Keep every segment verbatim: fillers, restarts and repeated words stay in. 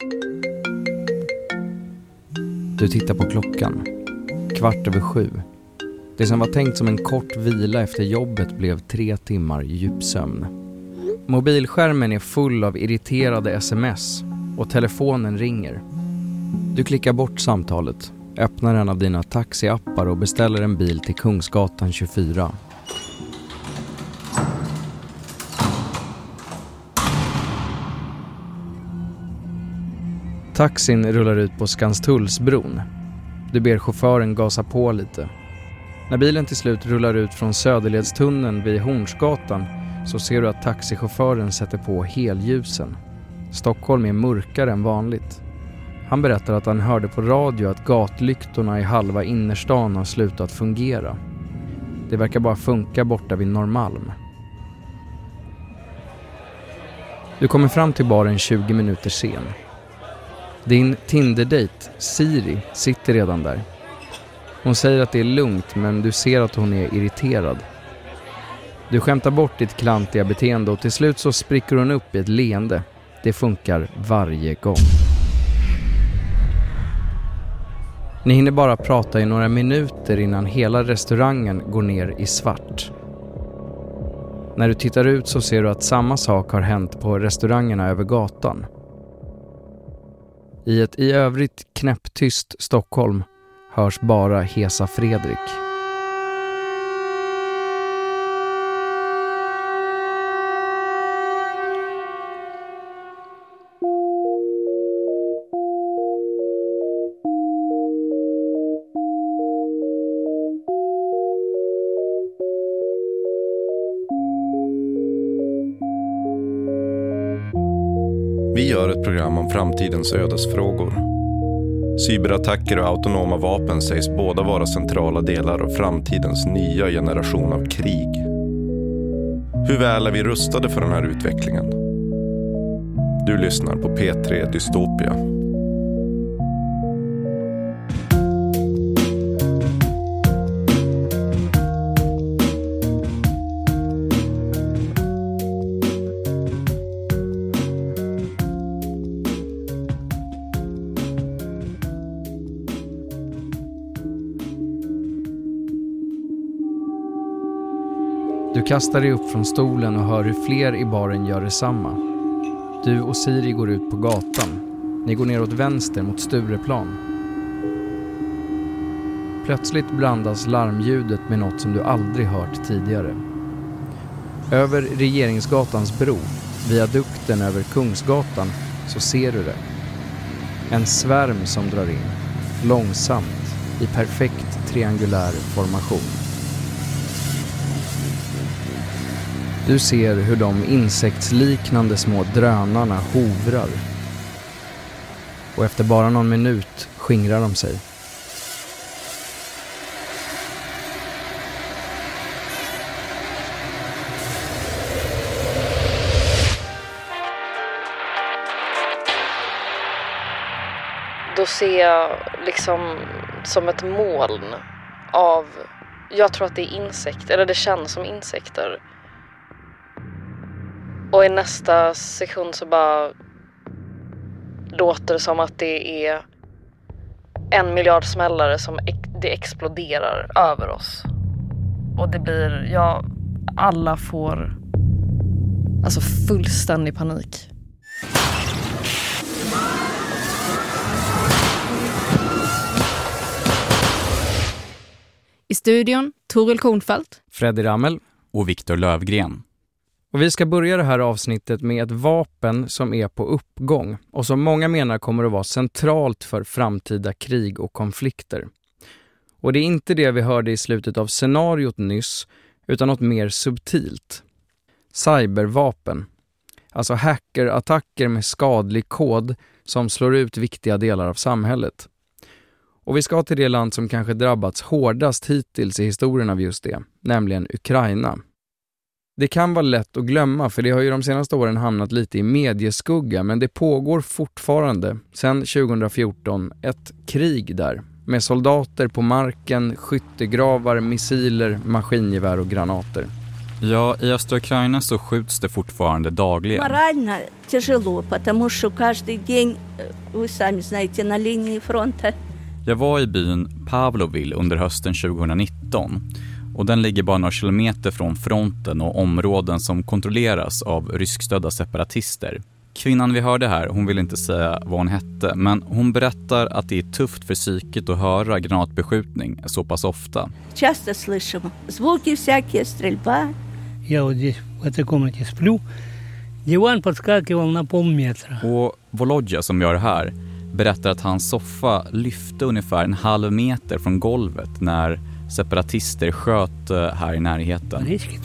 Du tittar på klockan. Kvart över sju. Det som var tänkt som en kort vila efter jobbet blev tre timmar djupsömn. Mobilskärmen är full av irriterade sms och telefonen ringer. Du klickar bort samtalet, öppnar en av dina taxiappar och beställer en bil till Kungsgatan tjugofyra. Taxin rullar ut på Skanstullsbron. Du ber chauffören gasa på lite. När bilen till slut rullar ut från Söderledstunneln vid Hornsgatan så ser du att taxichauffören sätter på helljusen. Stockholm är mörkare än vanligt. Han berättar att han hörde på radio att gatlyktorna i halva innerstan har slutat fungera. Det verkar bara funka borta vid Norrmalm. Du kommer fram till baren tjugo minuter sen. Din Tinder-date, Siri, sitter redan där. Hon säger att det är lugnt, men du ser att hon är irriterad. Du skämtar bort ditt klantiga beteende och till slut så spricker hon upp i ett leende. Det funkar varje gång. Ni hinner bara prata i några minuter innan hela restaurangen går ner i svart. När du tittar ut så ser du att samma sak har hänt på restaurangerna över gatan. I ett i övrigt knäpptyst Stockholm hörs bara Hesa Fredrik. Vi gör ett program om framtidens ödesfrågor. Cyberattacker och autonoma vapen sägs båda vara centrala delar av framtidens nya generation av krig. Hur väl är vi rustade för den här utvecklingen? Du lyssnar på P tre Dystopia. Du kastar dig upp från stolen och hör hur fler i baren gör detsamma. Du och Siri går ut på gatan. Ni går ner åt vänster mot Stureplan. Plötsligt blandas larmljudet med något som du aldrig hört tidigare. Över Regeringsgatans bro, viadukten över Kungsgatan, så ser du det. En svärm som drar in, långsamt, i perfekt triangulär formation. Du ser hur de insektsliknande små drönarna hovrar. Och efter bara någon minut skingrar de sig. Då ser jag liksom som ett moln av, jag tror att det är insekter, eller det känns som insekter. Och i nästa sekund så bara låter det som att det är en miljard smällare som ex- det exploderar över oss. Och det blir, ja, alla får alltså fullständig panik. I studion, Toril Kornfeldt, Freddy Rammel och Viktor Lövgren. Och vi ska börja det här avsnittet med ett vapen som är på uppgång och som många menar kommer att vara centralt för framtida krig och konflikter. Och det är inte det vi hörde i slutet av scenariot nyss, utan något mer subtilt. Cybervapen. Alltså hackerattacker med skadlig kod som slår ut viktiga delar av samhället. Och vi ska till det land som kanske drabbats hårdast hittills i historien av just det, nämligen Ukraina. Det kan vara lätt att glömma, för det har ju de senaste åren hamnat lite i medieskugga, men det pågår fortfarande sedan tjugohundrafjorton ett krig där med soldater på marken, skyttegravar, missiler, maskingevär och granater. Ja, i östra Ukraina så skjuts det fortfarande dagligen. Морально тяжело, потому что каждый день, вы сами знаете, на линии фронта. Jag var i byn Pavlovil under hösten tjugonitton och den ligger bara några kilometer från fronten och områden som kontrolleras av ryskstödda separatister. Kvinnan vi hörde här, hon vill inte säga vad hon hette, men hon berättar att det är tufft för psyket att höra granatbeskjutning så pass ofta. Часто слышим звуки всякие, стрельба. Я вот здесь в этой комнате сплю. Диван подскакивал на полметра. Och Volodja som gör det här berättar att hans soffa lyfte ungefär en halv meter från golvet när separatister sköt här i närheten.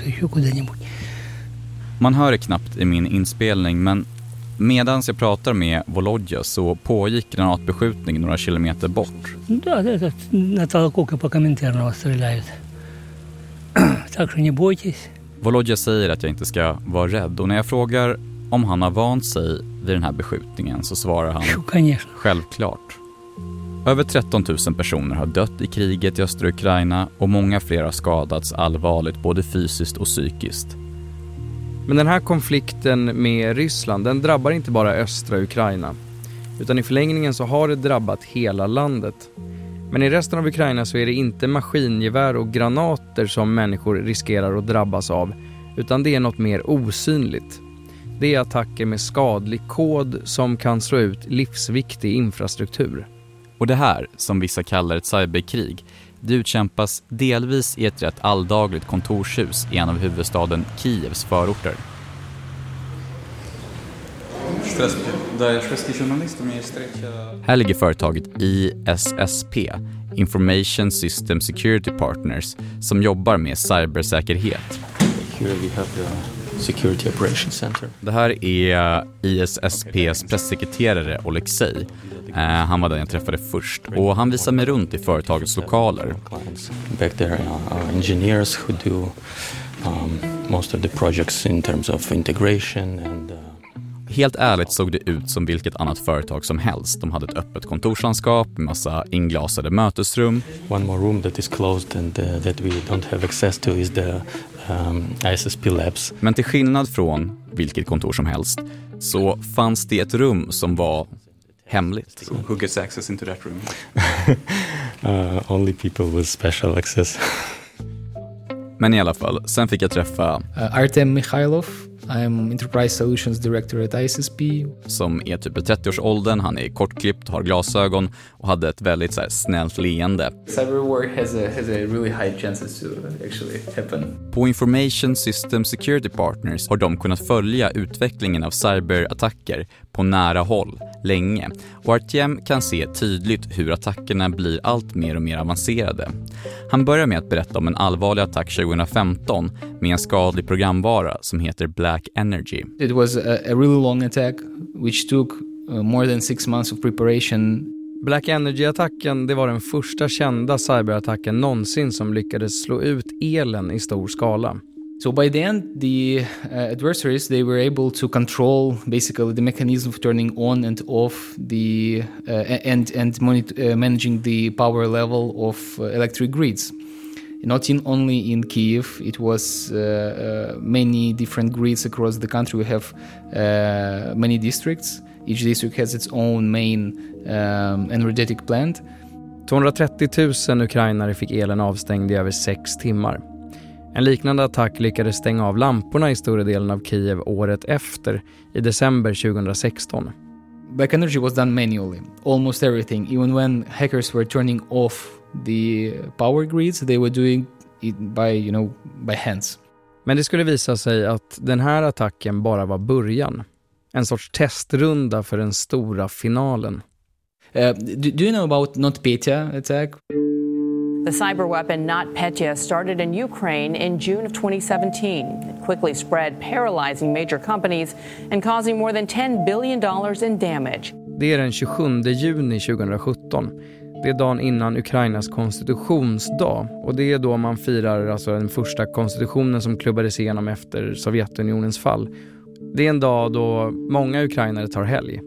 Man hör det knappt i min inspelning, men medan jag pratar med Volodja så pågick granatbeskjutning några kilometer bort. Да, это на толоку по Коминтерного стреляют. Так что не бойтесь. Volodja säger att jag inte ska vara rädd, och när jag frågar om han har vant sig vid den här beskjutningen så svarar han självklart. Över tretton tusen personer har dött i kriget i östra Ukraina och många fler har skadats allvarligt både fysiskt och psykiskt. Men den här konflikten med Ryssland, den drabbar inte bara östra Ukraina, utan i förlängningen så har det drabbat hela landet. Men i resten av Ukraina så är det inte maskingevär och granater som människor riskerar att drabbas av, utan det är något mer osynligt. Det är attacker med skadlig kod som kan slå ut livsviktig infrastruktur. Och det här, som vissa kallar ett cyberkrig, det utkämpas delvis i ett rätt alldagligt kontorshus i en av huvudstaden Kievs förorter. Här ligger företaget I S S P, Information System Security Partners, som jobbar med cybersäkerhet. Here we have the Security Operations Center. Det här är I S S P:s pressekreterare Alexej. Uh, han var den jag träffade först och han visade mig runt i företagets lokaler. Back there are engineers who do um, most of the projects in terms of integration and uh... Helt ärligt såg det ut som vilket annat företag som helst. De hade ett öppet kontorslandskap med massa inglasade mötesrum. One more room that is closed and uh, that we don't have access to is the um, I S S P labs. Men till skillnad från vilket kontor som helst så fanns det ett rum som var hemligt. So who gets access into that room? uh, only people with special access. Men i alla fall, sen fick jag träffa uh, Artem Mikhailov. I'm Enterprise Solutions Director at I S S P. Som är typ i trettioårsåldern, han är kortklippt, har glasögon och hade ett väldigt så här, snällt leende. Cyberwar has a, has a really high chances to actually happen. På Information System Security Partners har de kunnat följa utvecklingen av cyberattacker på nära håll länge. Och Artem kan se tydligt hur attackerna blir allt mer och mer avancerade. Han börjar med att berätta om en allvarlig attack tjugohundrafemton med en skadlig programvara som heter Black Energy. It was a, a really long attack which took uh, more than six months of preparation. Black Energy-attacken, det var den första kända cyberattacken någonsin som lyckades slå ut elen i stor skala. So by the end, the uh, adversaries, they were able to control basically the mechanism of turning on and off the uh, and and monitor, uh, managing the power level of uh, electric grids. Not in only in Kiev, it was uh, uh, many different grids across the country. We have uh, many districts. Each district has its own main um, energetic plant. tvåhundratrettio tusen ukrainare fick elen avstängd i över sex timmar. En liknande attack lyckades stänga av lamporna i större delen av Kiev året efter, i december tjugohundrasexton. Black Energy was done manually, almost everything. Even when hackers were turning off the power grids, they were doing it by, you know, by hands. Men det skulle visa sig att den här attacken bara var början. En sorts testrunda för den stora finalen. Uh, do, do you know about NotPetya attack? The cyber weapon NotPetya started in Ukraine in June of twenty seventeen. It quickly spread, paralyzing major companies and causing more than ten billion dollars in damage. Det är den tjugosjunde juni tjugohundrasjutton. Det är dagen innan Ukrainas konstitutionsdag, och det är då man firar alltså den första konstitutionen som klubbades igenom efter Sovjetunionens fall. Det är en dag då många ukrainare tar helg.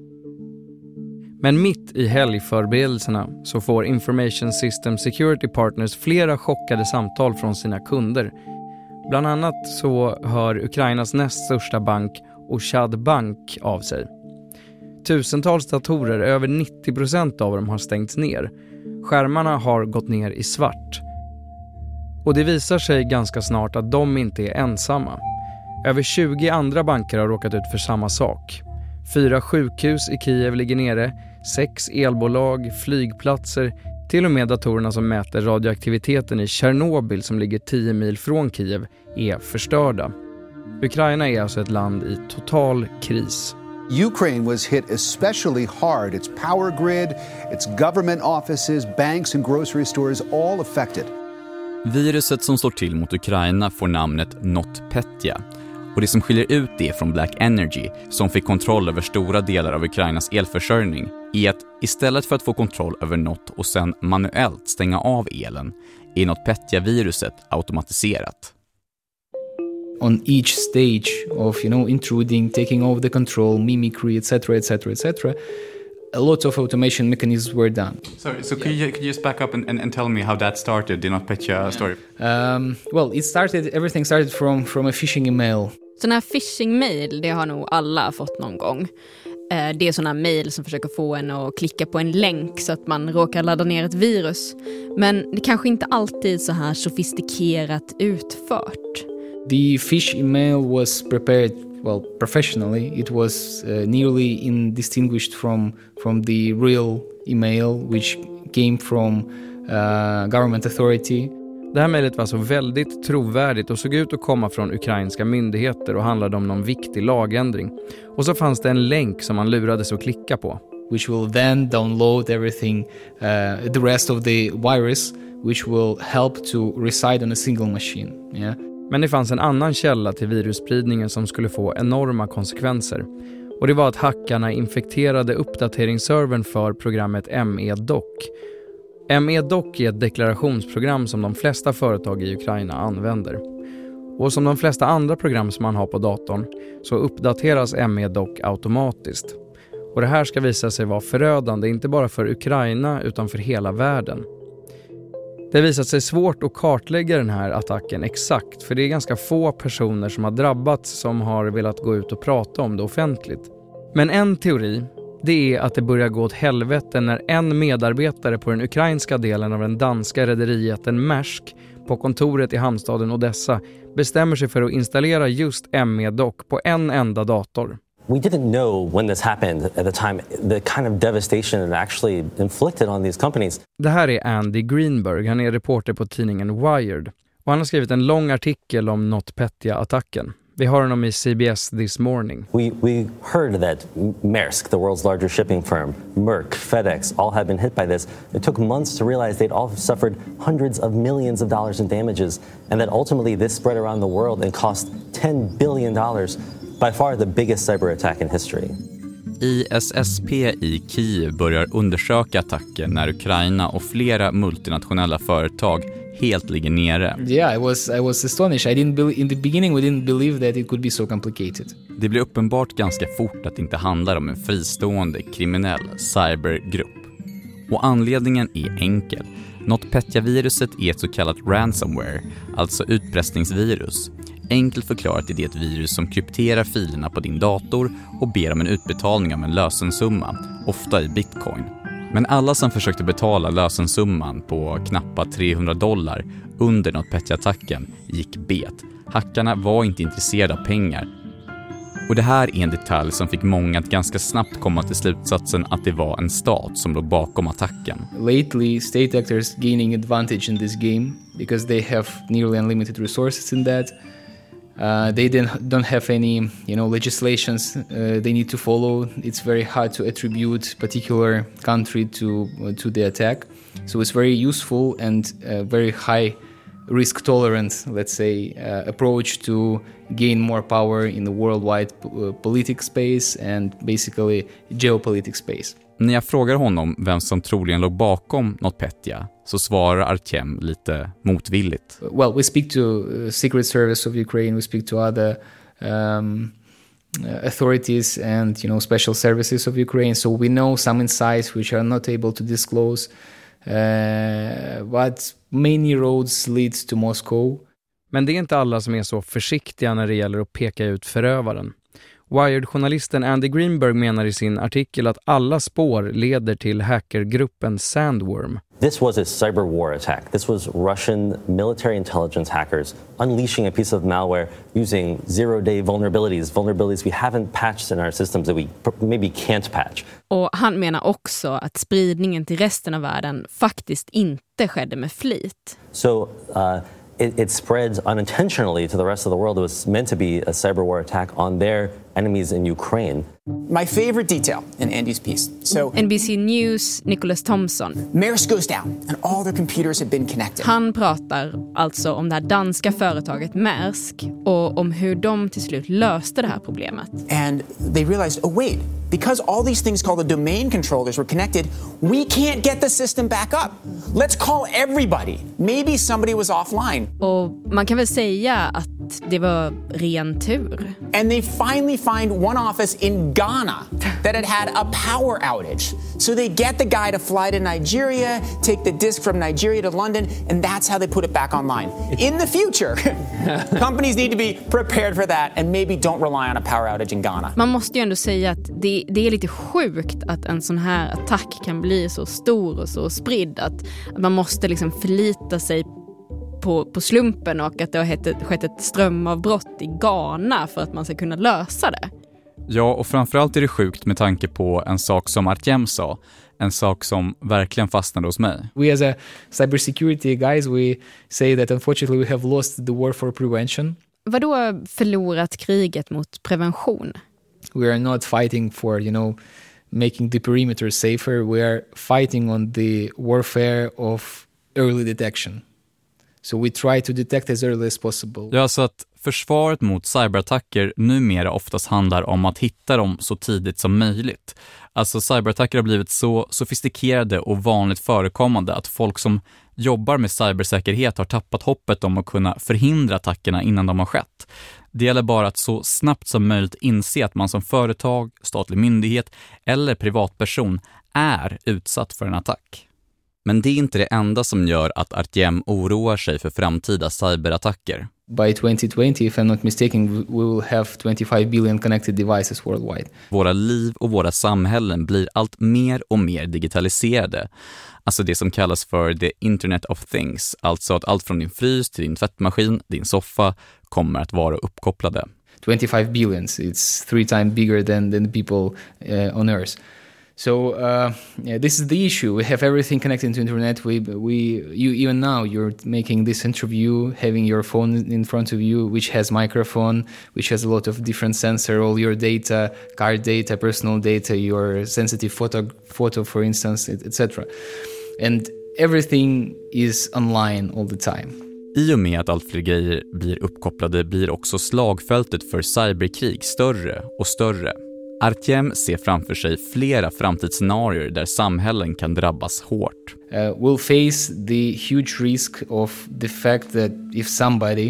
Men mitt i helgförberedelserna så får Information System Security Partners flera chockade samtal från sina kunder. Bland annat så hör Ukrainas näst största bank Oshad Bank av sig. Tusentals datorer, över nittio procent av dem har stängts ner. Skärmarna har gått ner i svart. Och det visar sig ganska snart att de inte är ensamma. Över tjugo andra banker har råkat ut för samma sak. Fyra sjukhus i Kiev ligger nere, sex elbolag, flygplatser, till och med datorerna som mäter radioaktiviteten i Tjernobyl som ligger tio mil från Kiev är förstörda. Ukraina är alltså ett land i total kris. Ukraine was hit especially hard. Its power grid, its government offices, banks and grocery stores all affected. Viruset som slår till mot Ukraina får namnet NotPetya. Och det som skiljer ut det från Black Energy, som fick kontroll över stora delar av Ukrainas elförsörjning, är att istället för att få kontroll över Not och sen manuellt stänga av elen, är NotPetya-viruset automatiserat. On each stage of, you know, intruding, taking over the control, mimicry, et cetera, et cetera, et cetera, a lot of automation mechanisms were done. Sorry, so could you, could you just back up and, and, and tell me how that started, the NotPetya story? Um, well, it started, everything started from, from a phishing email. Sådana här phishing-mail, det har nog alla fått någon gång. Det är sådana mail som försöker få en att klicka på en länk så att man råkar ladda ner ett virus. Men det kanske inte alltid så här sofistikerat utfört. The phish email was prepared, well, professionally. It was uh, nearly indistinguished from from the real email, which came from uh, government authority. Det här mejlet var så väldigt trovärdigt och såg ut att komma från ukrainska myndigheter och handlade om någon viktig lagändring. Och så fanns det en länk som man lurades att klicka på. Which will then download everything, uh, the rest of the virus, which will help to reside on a single machine. Yeah. Men det fanns en annan källa till virusspridningen som skulle få enorma konsekvenser. Och det var att hackarna infekterade uppdateringsservern för programmet M E Doc. M E Doc är ett deklarationsprogram som de flesta företag i Ukraina använder. Och som de flesta andra program som man har på datorn så uppdateras M E Doc automatiskt. Och det här ska visa sig vara förödande inte bara för Ukraina utan för hela världen. Det har visat sig svårt att kartlägga den här attacken exakt för det är ganska få personer som har drabbats som har velat gå ut och prata om det offentligt. Men en teori, det är att det börjar gå åt helvete när en medarbetare på den ukrainska delen av den danska rederijätten Maersk på kontoret i hamnstaden Odessa bestämmer sig för att installera just M E Doc på en enda dator. We didn't know when this happened at the time, the kind of devastation it actually inflicted on these companies. Det här är Andy Greenberg, han är reporter på tidningen Wired. Och han har skrivit en lång artikel om NotPetya-attacken. Vi har honom i C B S This Morning. We, we heard that Maersk, the world's largest shipping firm, Merck, FedEx, all had been hit by this. It took months to realize they'd all suffered hundreds of millions of dollars in damages and that ultimately this spread around the world and cost ten billion dollars. By far the biggest cyber attack in history. I S S P i Kiev börjar undersöka attacken när Ukraina och flera multinationella företag helt ligger nere. Yeah, I was I was astonished. I didn't be- in the beginning we didn't believe that it could be so complicated. Det blir uppenbart ganska fort att det inte handlar om en fristående kriminell cybergrupp. Och anledningen är enkel. NotPetya-viruset är ett så kallat ransomware, alltså utpressningsvirus. Enkelt förklarat är det ett virus som krypterar filerna på din dator och ber om en utbetalning av en lösensumma, ofta i bitcoin. Men alla som försökte betala lösensumman på knappa trehundra dollar under NotPetya-attacken gick bet. Hackarna var inte intresserade av pengar. Och det här är en detalj som fick många att ganska snabbt komma till slutsatsen att det var en stat som låg bakom attacken. Lately, state actors gaining advantage in this game because they have nearly unlimited resources in that. Uh, they don't, don't have any, you know, legislations uh, they need to follow. It's very hard to attribute particular country to uh, to the attack. So it's very useful and uh, very high risk tolerant, let's say, uh, approach to gain more power in the worldwide uh, political space and basically geopolitical space. När jag frågar honom vem som troligen låg bakom NotPetya så svarar Artem lite motvilligt. Well, we speak to uh, Secret Service of Ukraine, we speak to other um, authorities and, you know, special services of Ukraine, so we know some insights which are not able to disclose. Uh, but many roads lead to Moscow. Men det är inte alla som är så försiktiga när det gäller att peka ut förövaren. Wired-journalisten Andy Greenberg menar i sin artikel att alla spår leder till hackergruppen Sandworm. This was a cyber war attack. This was Russian military intelligence hackers unleashing a piece of malware using zero-day vulnerabilities, vulnerabilities we haven't patched in our systems that we maybe can't patch. Och han menar också att spridningen till resten av världen faktiskt inte skedde med flit. So, uh, It, it spread unintentionally to the rest of the world. It was meant to be a cyber war attack on their enemies in Ukraine. My favorite detail in Andy's piece. So N B C News, Nicholas Thompson. Maersk goes down and all their computers have been connected. Han pratar alltså om det här danska företaget Maersk och om hur de till slut löste det här problemet. And they realized, oh wait, because all these things called the domain controllers were connected, we can't get the system back up. Let's call everybody. Maybe somebody was offline. Och man kan väl säga att det var ren tur. And they finally find one office in Ghana that had had a power outage. So they get the guy to fly to Nigeria, take the disk from Nigeria to London, and that's how they put it back online. In the future, companies need to be prepared for that and maybe don't rely on a power outage in Ghana. Man måste ju ändå säga att det, det är lite sjukt att en sån här attack kan bli så stor och så spridd att, att man måste liksom förlita sig På, på slumpen och att det har skett ett, skett ett strömavbrott i Ghana för att man ska kunna lösa det. Ja, och framförallt är det sjukt med tanke på en sak som Artjem sa. En sak som verkligen fastnade hos mig. We as a cybersecurity guys, we say that unfortunately we have lost the war for prevention. Vadå förlorat kriget mot prevention? We are not fighting for, you know, making the perimeter safer. We are fighting on the warfare of early detection. So we try to detect as early as possible. Ja, så att försvaret mot cyberattacker numera oftast handlar om att hitta dem så tidigt som möjligt. Alltså cyberattacker har blivit så sofistikerade och vanligt förekommande att folk som jobbar med cybersäkerhet har tappat hoppet om att kunna förhindra attackerna innan de har skett. Det gäller bara att så snabbt som möjligt inse att man som företag, statlig myndighet eller privatperson är utsatt för en attack. Men det är inte det enda som gör att Artjem oroar sig för framtida cyberattacker. By twenty twenty, if I'm not mistaken, we will have twenty-five billion connected devices worldwide. Våra liv och våra samhällen blir allt mer och mer digitaliserade. Alltså det som kallas för the Internet of Things. Alltså att allt från din frys till din tvättmaskin, din soffa kommer att vara uppkopplade. twenty-five billions, it's three times bigger than, than the people uh, on Earth. So uh, yeah, this is the issue. We have everything connected to internet. We we you even now you're making this interview, having your phone in front of you, which has microphone, which has a lot of different sensor, all your data, card data, personal data, your sensitive photo, photo for instance, et cetera. And everything is online all the time. I och med att allt fler grejer blir uppkopplade blir också slagfältet för cyberkrig större och större. Artjem ser framför sig flera framtidsscenarier där samhällen kan drabbas hårt. Uh, we'll face the huge risk of the fact that if somebody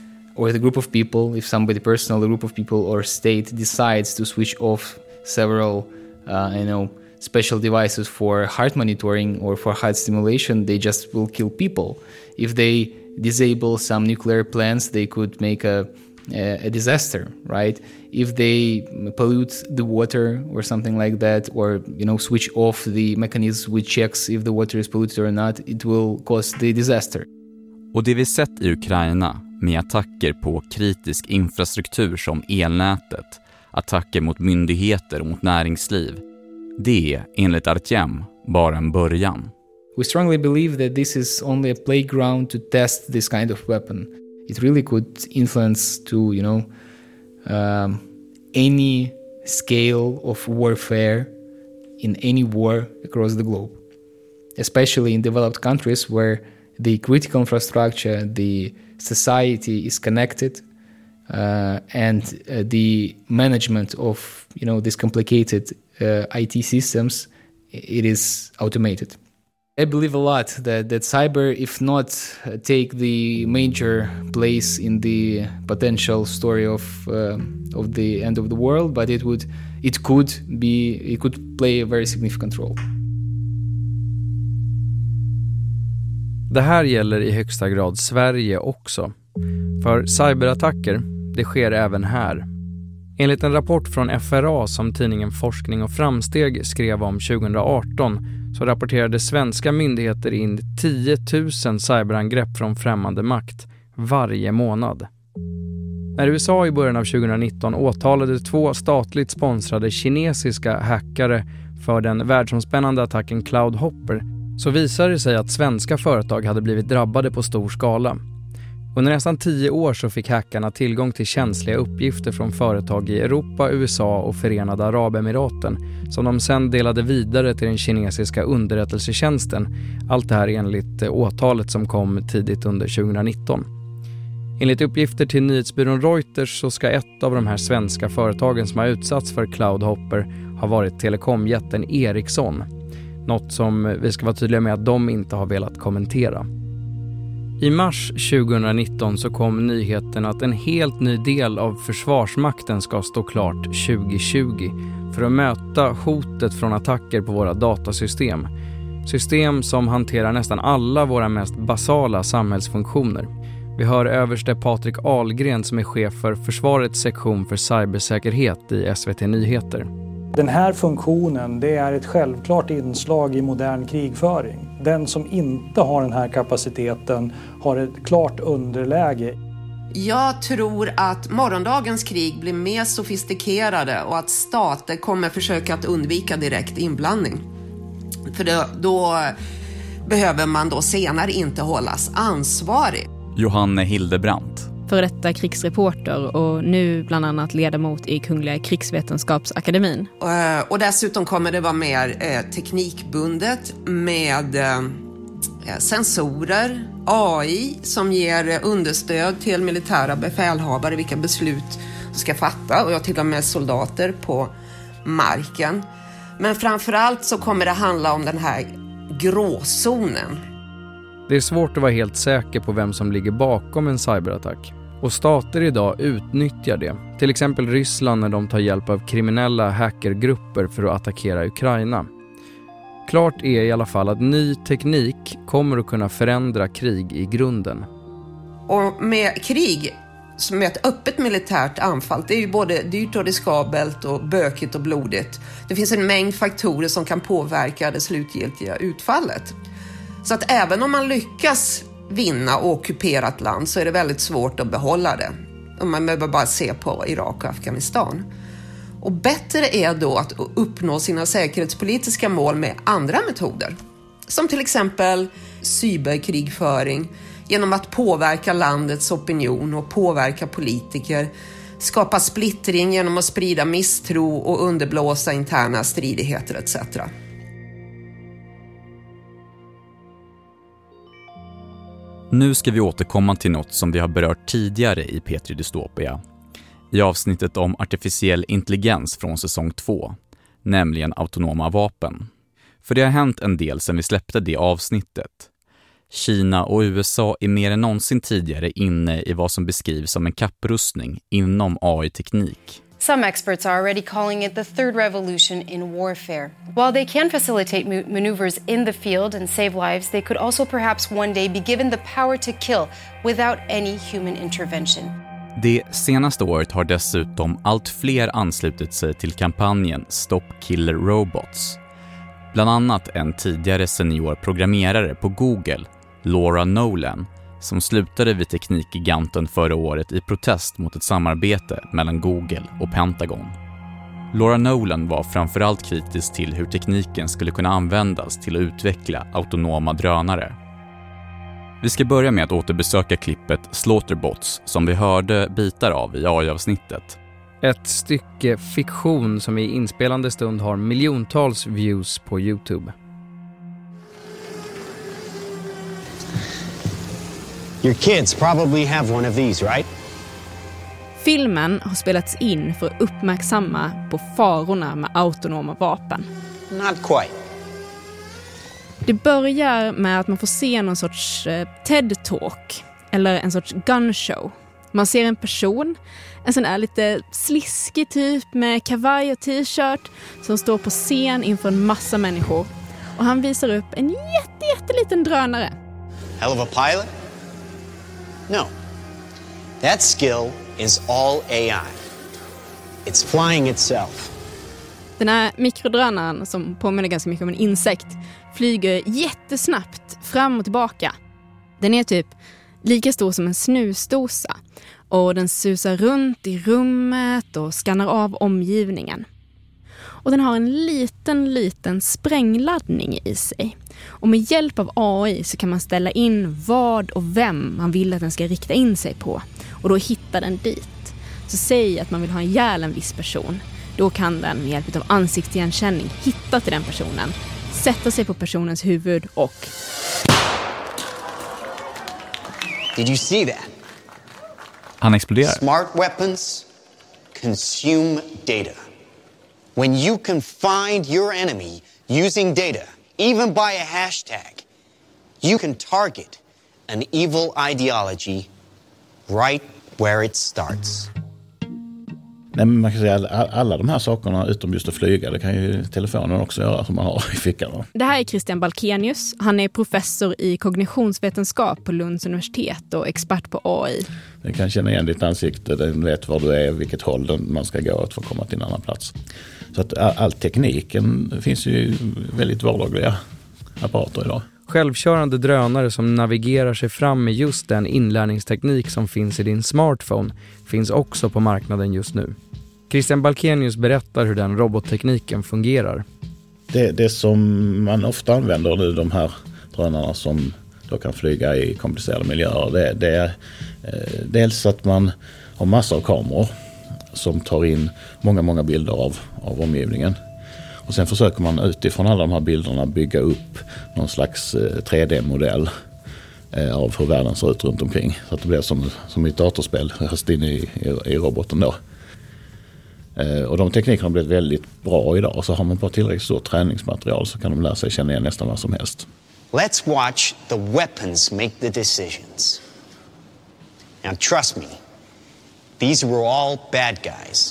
or the group of people, if somebody personal, a group of people or state decides to switch off several, uh, you know, special devices for heart monitoring or for heart stimulation, they just will kill people. If they disable some nuclear plants, they could make a a disaster, right? If they pollute the water or something like that, or you know, switch off the mechanism which checks if the water is polluted or not, it will cause the disaster. Och det vi sett i Ukraina med attacker på kritisk infrastruktur som elnätet, attacker mot myndigheter och mot näringsliv, det är enligt Artjem bara en början. We strongly believe that this is only a playground to test this kind of weapon. It really could influence to, you know, um, any scale of warfare in any war across the globe, especially in developed countries where the critical infrastructure, the society is connected, uh, and uh, the management of, you know, these complicated uh, I T systems, it is automated. I believe a lot that, that cyber, if not uh, take the major place in the potential story of uh, of the end of the world, but it would, it could be, it could play a very significant role. Det här gäller i högsta grad Sverige också. För cyberattacker, det sker även här. Enligt en rapport från F R A som tidningen Forskning och Framsteg skrev om tjugo arton så rapporterade svenska myndigheter in tio tusen cyberangrepp från främmande makt varje månad. När U S A i början av tjugonitton åtalade två statligt sponsrade kinesiska hackare för den världsomspännande attacken Cloudhopper så visade det sig att svenska företag hade blivit drabbade på stor skala. Under nästan tio år så fick hackarna tillgång till känsliga uppgifter från företag i Europa, U S A och Förenade Arabemiraten som de sedan delade vidare till den kinesiska underrättelsetjänsten. Allt det här enligt åtalet som kom tidigt under tjugonitton. Enligt uppgifter till nyhetsbyrån Reuters så ska ett av de här svenska företagen som har utsatts för Cloudhopper ha varit telekomjätten Ericsson. Något som vi ska vara tydliga med att de inte har velat kommentera. I mars tjugonitton så kom nyheten att en helt ny del av Försvarsmakten ska stå klart tjugohundratjugo för att möta hotet från attacker på våra datasystem. System som hanterar nästan alla våra mest basala samhällsfunktioner. Vi hör överste Patrik Ahlgren som är chef för Försvarets sektion för cybersäkerhet i S V T Nyheter. Den här funktionen, det är ett självklart inslag i modern krigföring. Den som inte har den här kapaciteten har ett klart underläge. Jag tror att morgondagens krig blir mer sofistikerade och att stater kommer försöka att undvika direkt inblandning. För då, då behöver man då senare inte hållas ansvarig. Johanne Hildebrandt. För detta krigsreporter och nu bland annat ledamot i Kungliga krigsvetenskapsakademin. Och dessutom kommer det vara mer eh, teknikbundet med eh, sensorer, A I som ger understöd till militära befälhavare vilka beslut de ska fatta och jag till och med soldater på marken. Men framförallt så kommer det handla om den här gråzonen. Det är svårt att vara helt säker på vem som ligger bakom en cyberattack. Och stater idag utnyttjar det. Till exempel Ryssland när de tar hjälp av kriminella hackergrupper för att attackera Ukraina. Klart är i alla fall att ny teknik kommer att kunna förändra krig i grunden. Och med krig, som är ett öppet militärt anfall, det är ju både dyrt och riskabelt och bökigt och blodigt. Det finns en mängd faktorer som kan påverka det slutgiltiga utfallet. Så att även om man lyckas vinna och ockupera ett land så är det väldigt svårt att behålla det. Om man behöver bara se på Irak och Afghanistan. Och bättre är då att uppnå sina säkerhetspolitiska mål med andra metoder. Som till exempel cyberkrigföring genom att påverka landets opinion och påverka politiker. Skapa splittring genom att sprida misstro och underblåsa interna stridigheter et cetera. Nu ska vi återkomma till något som vi har berört tidigare i Petri Dystopia. I avsnittet om artificiell intelligens från säsong två, nämligen autonoma vapen. För det har hänt en del sedan vi släppte det avsnittet. Kina och U S A är mer än någonsin tidigare inne i vad som beskrivs som en kapprustning inom A I-teknik. Some experts are already calling it the third revolution in warfare. While they can facilitate ma- maneuvers in the field and save lives, they could also perhaps one day be given the power to kill without any human intervention. Det senaste året har dessutom allt fler anslutit sig till kampanjen Stop Killer Robots. Bland annat en tidigare senior programmerare på Google, Laura Nolan, som slutade vid teknikgiganten förra året i protest mot ett samarbete mellan Google och Pentagon. Laura Nolan var framförallt kritisk till hur tekniken skulle kunna användas till att utveckla autonoma drönare. Vi ska börja med att återbesöka klippet Slaughterbots som vi hörde bitar av i A I-avsnittet. Ett stycke fiktion som i inspelande stund har miljontals views på YouTube. Your kids probably have one of these, right? Filmen har spelats in för att uppmärksamma på farorna med autonoma vapen. Not quite. Det börjar med att man får se någon sorts eh, TED-talk eller en sorts gunshow. Man ser en person, en sån här lite sliskig typ med kavaj och t-shirt som står på scen inför en massa människor. Och han visar upp en jätte, jätteliten drönare. Hell of a pilot? No. That skill is all A I. It's flying itself. Den här mikrodrönaren, som påminner ganska mycket om en insekt, flyger jättesnabbt fram och tillbaka. Den är typ lika stor som en snusdosa och den susar runt i rummet och skannar av omgivningen. Och den har en liten, liten sprängladdning i sig. Och med hjälp av A I så kan man ställa in vad och vem man vill att den ska rikta in sig på. Och då hittar den dit. Så säg att man vill ha ihjäl en viss person. Då kan den med hjälp av ansiktsigenkänning hitta till den personen, sätta sig på personens huvud och... Did you see that? Han exploderar. Smart weapons consume data. When you can find your enemy using data, even by a hashtag, you can target an evil ideology right where it starts. Nej, men man kan säga alla, alla de här sakerna utom just att flyga, det kan ju telefonen också göra som man har i fickan. Det här är Christian Balkenius. Han är professor i kognitionsvetenskap på Lunds universitet och expert på A I. Den kan känna igen ditt ansikte, den vet var du är, vilket håll man ska gå att få komma till en annan plats. Så att all, all tekniken finns ju väldigt vardagliga apparater idag. Självkörande drönare som navigerar sig fram med just den inlärningsteknik som finns i din smartphone finns också på marknaden just nu. Christian Balkenius berättar hur den robottekniken fungerar. Det, det som man ofta använder nu, de här drönarna som då kan flyga i komplicerade miljöer, det, det är eh, dels att man har massor av kameror som tar in många, många bilder av, av omgivningen. Och sen försöker man utifrån alla de här bilderna bygga upp någon slags tre D-modell av hur världen ser ut runt omkring. Så att det blir som, som ett datorspel höst in i, i, i roboten då. Och de teknikerna har blivit väldigt bra idag. Och så har man bara tillräckligt stort träningsmaterial så kan de lära sig känna igen nästan vad som helst. Let's watch the weapons make the decisions. Now trust me, these were all bad guys.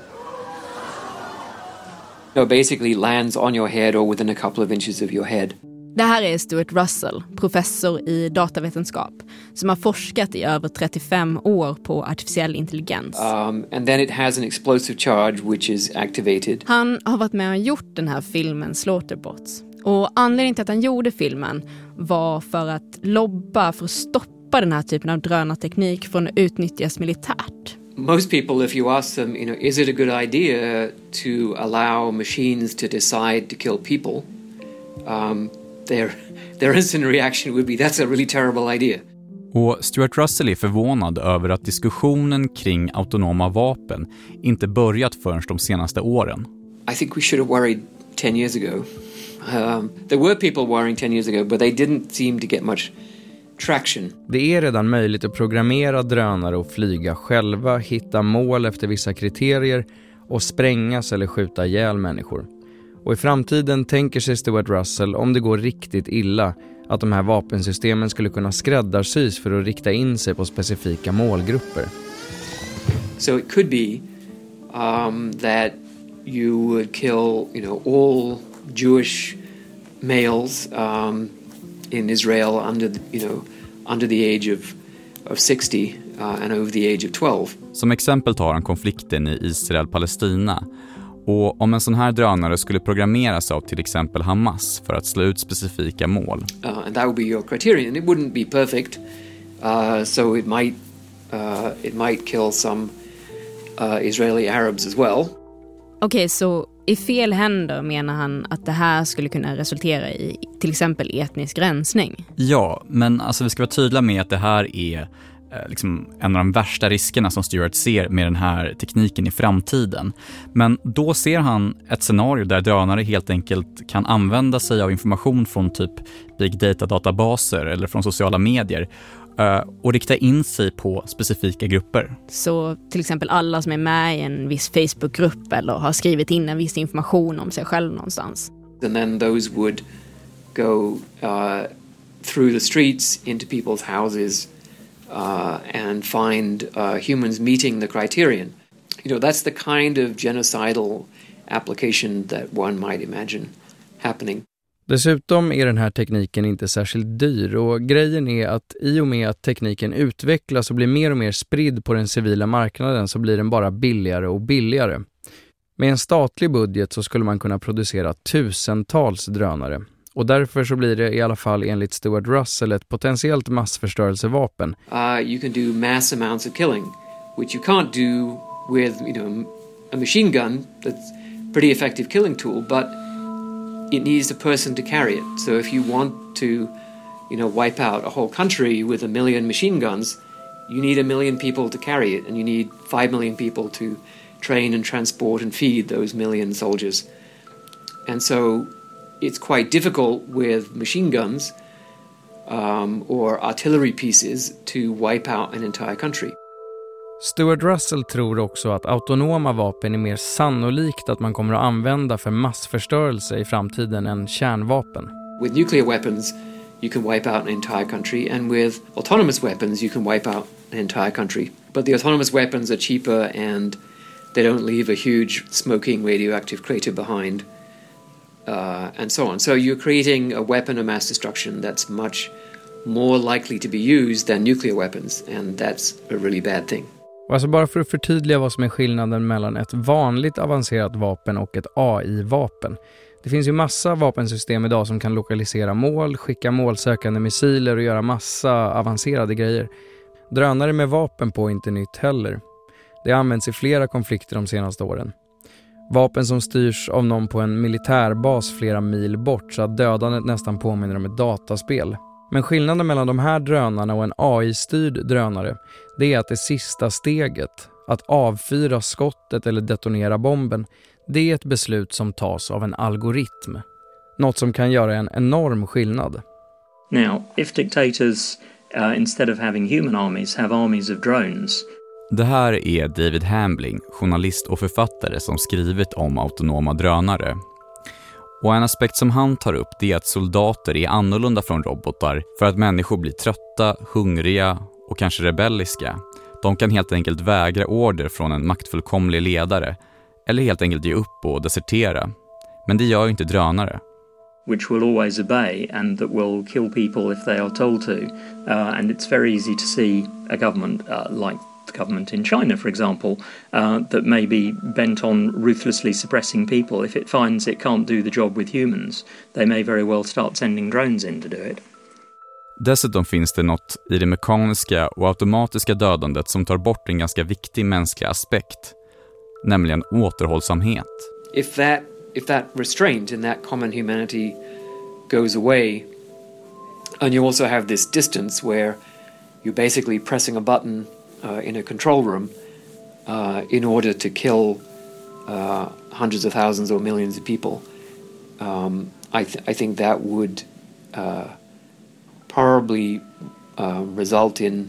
No, basically lands on your head or within a couple of inches of your head. Det här är Stuart Russell, professor i datavetenskap, som har forskat i över trettiofem år på artificiell intelligens. Um, and then it has an explosive charge which is activated. Han har varit med och gjort den här filmen Slaughterbots. Och anledningen till att han gjorde filmen var för att lobba för att stoppa den här typen av drönarteknik från att utnyttjas militärt. Most people, if you ask them, you know, is it a good idea to allow machines to decide to kill people? Um, their, their instant reaction would be, that's a really terrible idea. Och Stuart Russell är förvånad över att diskussionen kring autonoma vapen inte börjat förrän de senaste åren. I think we should have worried ten years ago. Um, there were people worrying ten years ago, but they didn't seem to get much traction. Det är redan möjligt att programmera drönare och flyga själva, hitta mål efter vissa kriterier och sprängas eller skjuta ihjäl människor. Och i framtiden tänker sig Stuart Russell, om det går riktigt illa, att de här vapensystemen skulle kunna skräddarsys för att rikta in sig på specifika målgrupper. So it could be um, that you would kill, you know, all Jewish males um, in Israel under, you know, under the age of of sixty uh, and over the age of twelve. Som exempel tar han konflikten i Israel-Palestina. Och om en sån här drönare skulle programmeras av till exempel Hamas för att slå ut specifika mål. Uh, and that would be your criterion. It wouldn't be perfect. Uh, so it might uh, it might kill some uh, Israeli Arabs as well. Okej, okay, så i fel händer menar han att det här skulle kunna resultera i till exempel etnisk rensning. Ja, men alltså vi ska vara tydliga med att det här är eh, liksom en av de värsta riskerna som Stuart ser med den här tekniken i framtiden. Men då ser han ett scenario där drönare helt enkelt kan använda sig av information från typ big data-databaser eller från sociala medier och rikta in sig på specifika grupper. Så till exempel alla som är med i en viss Facebookgrupp eller har skrivit in en viss information om sig själv någonstans. And then those would go uh, through the streets into people's houses uh, and find uh, humans meeting the criterion. You know, that's the kind of genocidal application that one might imagine happening. Dessutom är den här tekniken inte särskilt dyr och grejen är att i och med att tekniken utvecklas och blir mer och mer spridd på den civila marknaden så blir den bara billigare och billigare. Med en statlig budget så skulle man kunna producera tusentals drönare och därför så blir det i alla fall enligt Stuart Russell ett potentiellt massförstörelsevapen. Uh, you can do mass amounts of killing, which you can't do with, you know, a machine gun that's a pretty effective killing tool, but it needs a person to carry it. So if you want to, you know, wipe out a whole country with a million machine guns, you need a million people to carry it, and you need five million people to train and transport and feed those million soldiers. And so it's quite difficult with machine guns um, or artillery pieces to wipe out an entire country. Stuart Russell tror också att autonoma vapen är mer sannolikt att man kommer att använda för massförstörelse i framtiden än kärnvapen. With nuclear weapons you can wipe out an entire country, and with autonomous weapons you can wipe out an entire country. But the autonomous weapons are cheaper and they don't leave a huge smoking radioactive crater behind, uh, and so on. So you're creating a weapon of mass destruction that's much more likely to be used than nuclear weapons, and that's a really bad thing. Och alltså bara för att förtydliga vad som är skillnaden mellan ett vanligt avancerat vapen och ett A I-vapen. Det finns ju massa vapensystem idag som kan lokalisera mål, skicka målsökande missiler och göra massa avancerade grejer. Drönare med vapen på är inte nytt heller. Det har använts i flera konflikter de senaste åren. Vapen som styrs av någon på en militärbas flera mil bort så att dödandet nästan påminner om ett dataspel. Men skillnaden mellan de här drönarna och en A I-styrd drönare, det är att det sista steget, att avfyra skottet eller detonera bomben, det är ett beslut som tas av en algoritm. Något som kan göra en enorm skillnad. Now, if dictators, uh, instead of having human armies, have armies of drones. Det här är David Hambling, journalist och författare som skrivit om autonoma drönare. Och en aspekt som han tar upp det är att soldater är annorlunda från robotar för att människor blir trötta, hungriga och kanske rebelliska. De kan helt enkelt vägra order från en maktfullkomlig ledare eller helt enkelt ge upp och desertera. Men det gör ju inte drönare. Which will always obey and that will kill people if they are told to. Uh, and it's very easy to see a government uh, like the government in China, for example, uh, that may be bent on ruthlessly suppressing people. If it finds it can't do the job with humans, they may very well start sending drones in to do it. Dessutom finns det något i det mekaniska och automatiska dödandet som tar bort en ganska viktig mänsklig aspekt, nämligen återhållsamhet. If that if that restraint and that common humanity goes away, and you also have this distance where you're basically pressing a button uh, in a control room uh, in order to kill uh, hundreds of thousands or millions of people, um, I, th- I think that would uh, probably uh, result in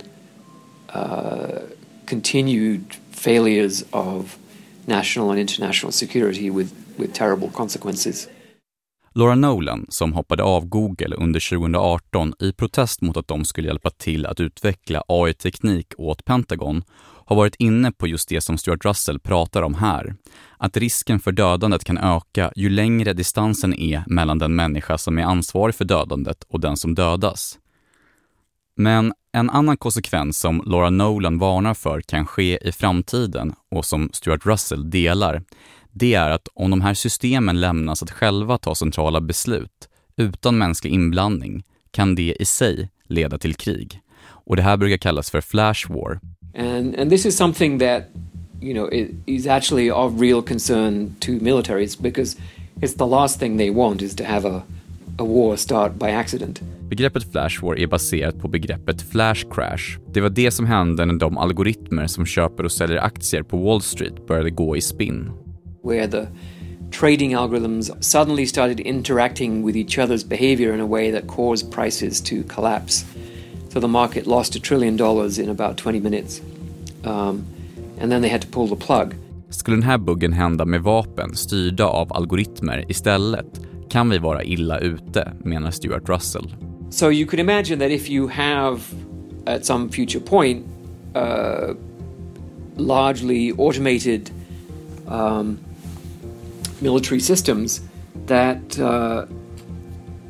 uh, continued failures of national and international security with, with terrible consequences. Laura Nolan, som hoppade av Google under tjugo arton i protest mot att de skulle hjälpa till att utveckla A I-teknik åt Pentagon, har varit inne på just det som Stuart Russell pratar om här. Att risken för dödandet kan öka ju längre distansen är mellan den människa som är ansvarig för dödandet och den som dödas. Men en annan konsekvens som Laura Nolan varnar för kan ske i framtiden och som Stuart Russell delar, det är att om de här systemen lämnas att själva ta centrala beslut utan mänsklig inblandning kan det i sig leda till krig. Och det här brukar kallas för flash war. And and this is something that, you know, is actually of real concern to militaries because it's the last thing they want is to have a a war start by accident. Begreppet flash war är baserat på begreppet flash crash. Det var det som hände när de algoritmer som köper och säljer aktier på Wall Street började gå i spinn. Where the trading algorithms suddenly started interacting with each other's behavior in a way that caused prices to collapse. So the market lost a trillion dollars in about twenty minutes. Um, and then they had to pull the plug. Skulle den här buggen hända med vapen styrda av algoritmer istället kan vi vara illa ute, menar Stuart Russell. So you could imagine that if you have at some future point uh, largely automated um, military systems that uh,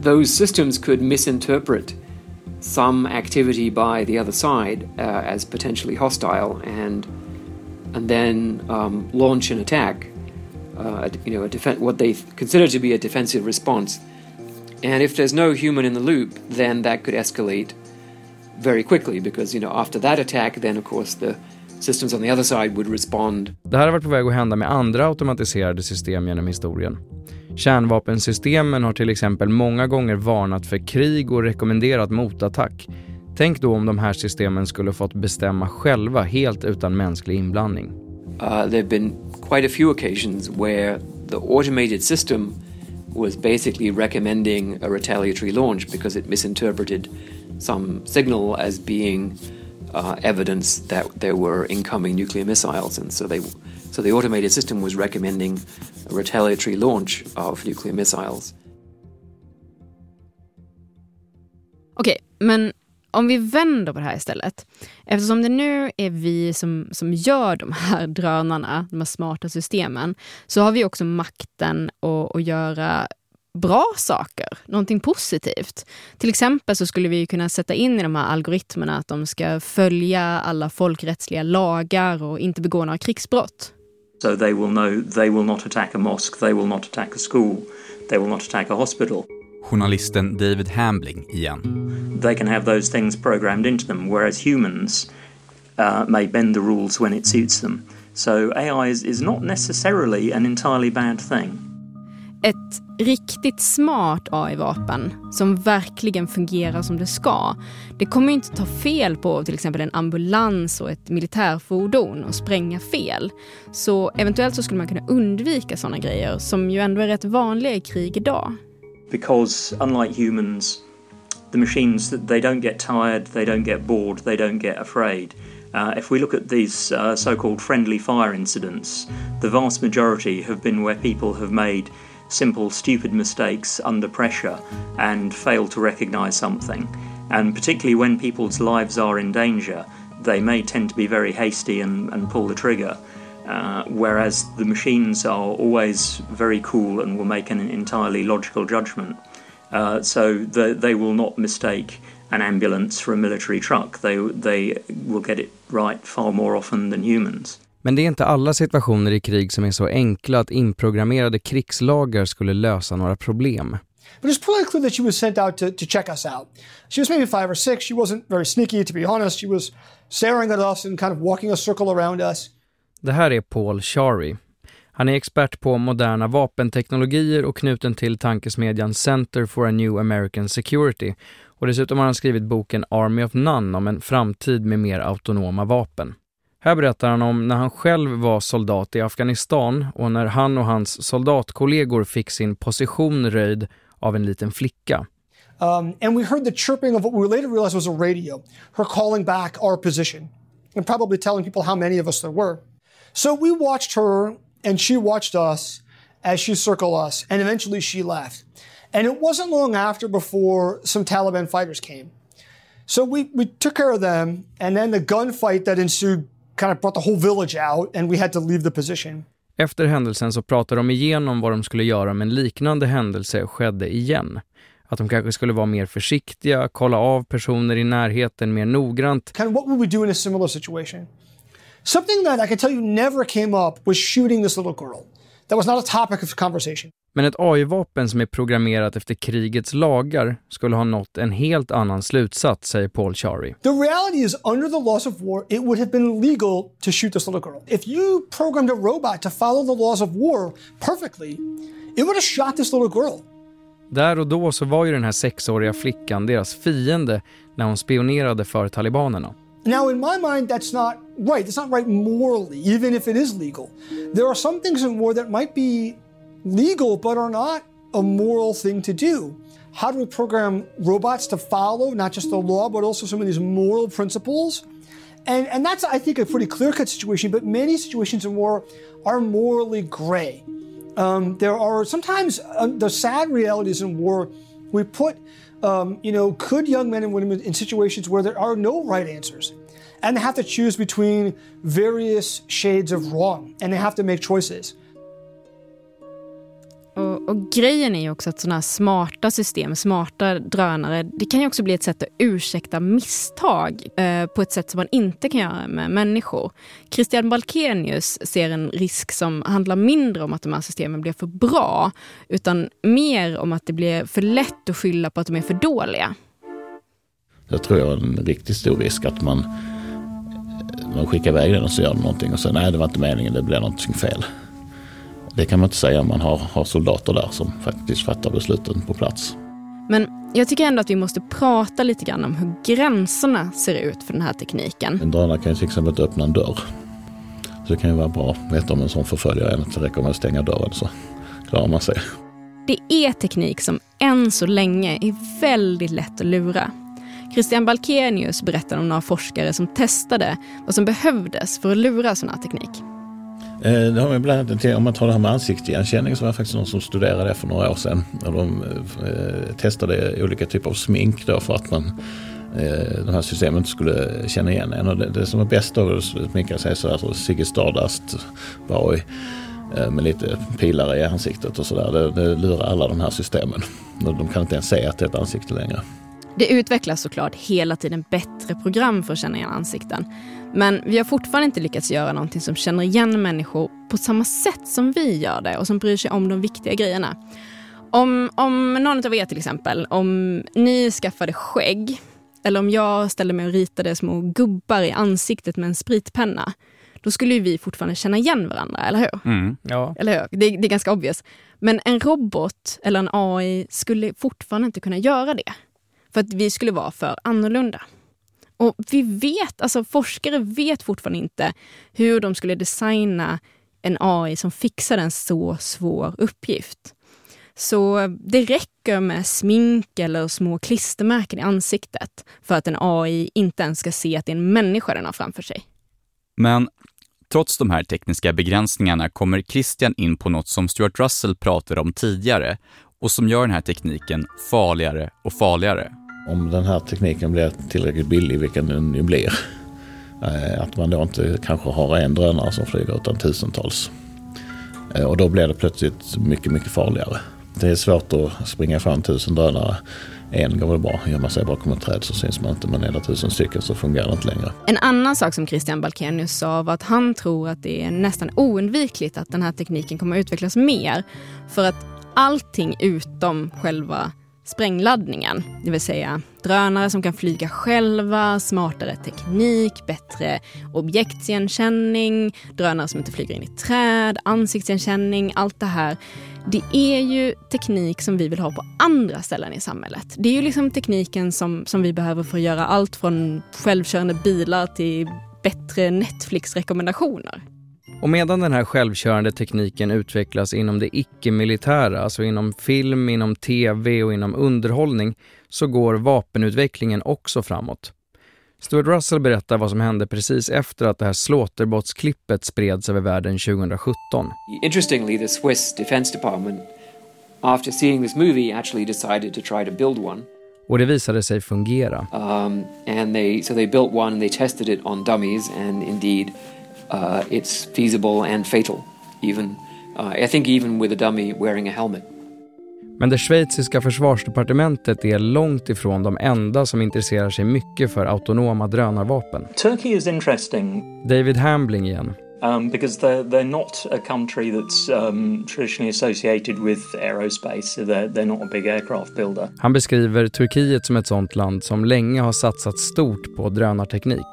those systems could misinterpret some activity by the other side uh, as potentially hostile, and and then um, launch an attack. Uh, you know, a def- what they consider to be a defensive response. And if there's no human in the loop, then that could escalate very quickly, because, you know, after that attack, then of course the systems on the other side would respond. Det här har varit på väg att hända med andra automatiserade system genom historien. Kärnvapensystemen har till exempel många gånger varnat för krig och rekommenderat motattack. Tänk då om de här systemen skulle fått bestämma själva helt utan mänsklig inblandning. Uh, there have been quite a few occasions where the automated system was basically recommending a retaliatory launch because it misinterpreted some signal as being uh, evidence that there were incoming nuclear missiles, and so they, so the automated system was recommending a retaliatory launch of nuclear missiles. Okej, men om vi vänder på det här istället. Eftersom det nu är vi som, som gör de här drönarna, de här smarta systemen, så har vi också makten att, att göra bra saker, någonting positivt. Till exempel så skulle vi kunna sätta in i de här algoritmerna att de ska följa alla folkrättsliga lagar och inte begå några krigsbrott. So they will know they will not attack a mosque, they will not attack a school, they will not attack a hospital. Journalisten David Hambling igen. They can have those things programmed into them, whereas humans uh, may bend the rules when it suits them. So A I is, is not necessarily an entirely bad thing. Ett riktigt smart A I-vapen som verkligen fungerar som det ska, det kommer ju inte ta fel på till exempel en ambulans och ett militärfordon och spränga fel. Så eventuellt så skulle man kunna undvika sådana grejer som ju ändå är rätt vanliga i krig idag. Because unlike humans, the machines, they don't get tired, they don't get bored, they don't get afraid. Uh, if we look at these uh, so-called friendly fire incidents, the vast majority have been where people have made simple, stupid mistakes under pressure and failed to recognize something. And particularly when people's lives are in danger, they may tend to be very hasty and, and pull the trigger. Uh, whereas the machines are always very cool and will make an entirely logical judgment. Uh, so the, they will not mistake an ambulance for a military truck. They, they will get it right far more often than humans. Men det är inte alla situationer i krig som är så enkla att inprogrammerade krigslagar skulle lösa några problem. But it's pretty clear that she was sent out to, to check us out. She was maybe five or six. She wasn't very sneaky, to be honest. She was staring at us and kind of walking a circle around us. Det här är Paul Shary. Han är expert på moderna vapenteknologier och knuten till tankesmedjan Center for a New American Security. Och dessutom har han skrivit boken Army of None om en framtid med mer autonoma vapen. Här berättar han om när han själv var soldat i Afghanistan och när han och hans soldatkollegor fick sin position röjd av en liten flicka. Um, and we heard the chirping of what we later realized was a radio, her calling back our position and probably telling people how many of us there were. So we watched her and she watched us as she circled us, and eventually she left. And it wasn't long after before some Taliban fighters came. So we, we took care of them, and then the gunfight that ensued kind of brought the whole village out, and we had to leave the position. Efter händelsen så pratade de igenom vad de skulle göra om en liknande händelse skedde igen. Att de kanske skulle vara mer försiktiga, kolla av personer i närheten mer noggrant. Kind of what would we do in a similar situation? Something that I can tell you never came up was shooting this little girl. That was not a topic of conversation. Men ett A I-vapen som är programmerat efter krigets lagar skulle ha nått en helt annan slutsats, säger Paul Shary. The reality is, under the laws of war, it would have been legal to shoot this little girl. If you programmed a robot to follow the laws of war perfectly, it would have shot this little girl. Där och då så var ju den här sexåriga flickan deras fiende när hon spionerade för talibanerna. Now, in my mind, that's not right. It's not right morally, even if it is legal. There are some things in war that might be legal but are not a moral thing to do. How do we program robots to follow not just the law but also some of these moral principles? And and that's, I think, a pretty clear-cut situation, but many situations in war are morally gray. Um, there are sometimes uh, the sad realities in war. We put, um, you know, could young men and women in situations where there are no right answers, and they have to choose between various shades of wrong, and they have to make choices. Och, och grejen är ju också att sådana här smarta system, smarta drönare, det kan ju också bli ett sätt att ursäkta misstag eh, på ett sätt som man inte kan göra med människor. Christian Balkenius ser en risk som handlar mindre om att de här systemen blir för bra, utan mer om att det blir för lätt att skylla på att de är för dåliga. Jag tror jag är en riktigt stor risk att man, man skickar iväg den och så gör någonting och så nej, det var inte meningen, det blev någonting fel. Det kan man inte säga om man har, har soldater där som faktiskt fattar besluten på plats. Men jag tycker ändå att vi måste prata lite grann om hur gränserna ser ut för den här tekniken. En drönare kan ju till exempel öppna en dörr. Så det kan ju vara bra att veta om en sån förföljer en, att det räcker med att stänga dörren så klarar man sig. Det är teknik som än så länge är väldigt lätt att lura. Christian Balkenius berättar om några forskare som testade vad som behövdes för att lura sån här teknik. Det har vi bland annat till, om man tar det här med ansiktsigenkänning, så var det faktiskt någon som studerade det för några år sedan. Och de eh, testade olika typer av smink då för att man, eh, de här systemen inte skulle känna igen en. Och det, det som är bäst då att sminka sig så att Ziggy Stardust var eh, med lite pilar i ansiktet och sådär. Det, det lurar alla de här systemen. De kan inte ens säga att det är ett ansikte längre. Det utvecklas såklart hela tiden bättre program för att känna igen ansikten. Men vi har fortfarande inte lyckats göra någonting som känner igen människor på samma sätt som vi gör det och som bryr sig om de viktiga grejerna. Om, om någon av er till exempel, om ni skaffade skägg eller om jag ställde mig och ritade små gubbar i ansiktet med en spritpenna, då skulle ju vi fortfarande känna igen varandra, eller hur? Mm, ja. Eller hur? Det, det är ganska obvious. Men en robot eller en A I skulle fortfarande inte kunna göra det. För att vi skulle vara för annorlunda. Och vi vet, alltså forskare vet fortfarande inte hur de skulle designa en A I som fixar en så svår uppgift. Så det räcker med smink eller små klistermärken i ansiktet för att en A I inte ens ska se att det är en människa den har framför sig. Men trots de här tekniska begränsningarna kommer Christian in på något som Stuart Russell pratade om tidigare och som gör den här tekniken farligare och farligare. Om den här tekniken blir tillräckligt billig, vilken den ju blir, att man då inte kanske har en drönare som flyger utan tusentals. Och då blir det plötsligt mycket, mycket farligare. Det är svårt att springa fram tusen drönare. En går väl bra, gör man sig bakom ett träd så syns man inte, men är det tusen stycken så fungerar det inte längre. En annan sak som Christian Balkenius sa var att han tror att det är nästan oundvikligt att den här tekniken kommer att utvecklas mer. För att allting utom själva sprängladdningen, det vill säga drönare som kan flyga själva, smartare teknik, bättre objektsigenkänning, drönare som inte flyger in i träd, ansiktsigenkänning, allt det här. Det är ju teknik som vi vill ha på andra ställen i samhället. Det är ju liksom tekniken som, som vi behöver för att göra allt från självkörande bilar till bättre Netflix-rekommendationer. Och medan den här självkörande tekniken utvecklas inom det icke-militära, alltså inom film, inom tv och inom underhållning, så går vapenutvecklingen också framåt. Stuart Russell berättar vad som hände precis efter att det här Slaughterbots-klippet spreds över världen tjugohundrasjutton. Interestingly, the Swiss Defense Department, after seeing this movie, actually decided to try to build one. Och det visade sig fungera. Um, and they, so they built one and they tested it on dummies, and indeed uh, it's feasible and fatal. Even, uh, I think even with a dummy wearing a helmet. Men det schweiziska försvarsdepartementet är långt ifrån de enda som intresserar sig mycket för autonoma drönarvapen. Turkey is interesting. David Hambling igen. Um, because they're, they're not a country that's um, traditionally associated with aerospace. They're, they're not a big aircraft builder. Han beskriver Turkiet som ett sånt land som länge har satsat stort på drönarteknik.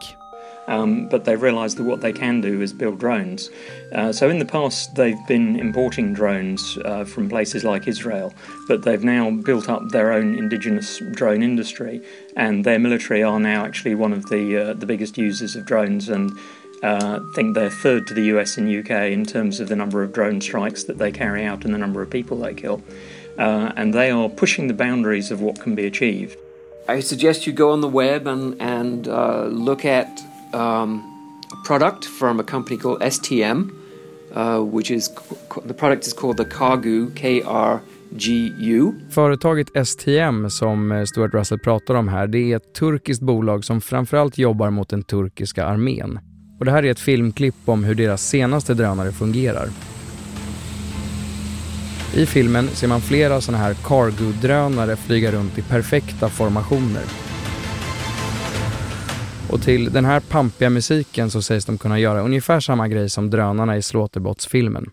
Um, but they've realised that what they can do is build drones. Uh, so in the past they've been importing drones uh, from places like Israel, but they've now built up their own indigenous drone industry, and their military are now actually one of the uh, the biggest users of drones, and uh, think they're third to the U S and U K in terms of the number of drone strikes that they carry out and the number of people they kill. Uh, and they are pushing the boundaries of what can be achieved. I suggest you go on the web and, and uh, look at Um, a product from a company called S T M, uh, which is the product is called the Kagu, K R G U. Företaget S T M som Stuart Russell pratar om här, det är ett turkiskt bolag som framförallt jobbar mot den turkiska armén. Och det här är ett filmklipp om hur deras senaste drönare fungerar. I filmen ser man flera såna här cargo-drönare flyga runt i perfekta formationer. Och till den här pampiga musiken så sägs de kunna göra ungefär samma grej som drönarna i Slaughterbots-filmen.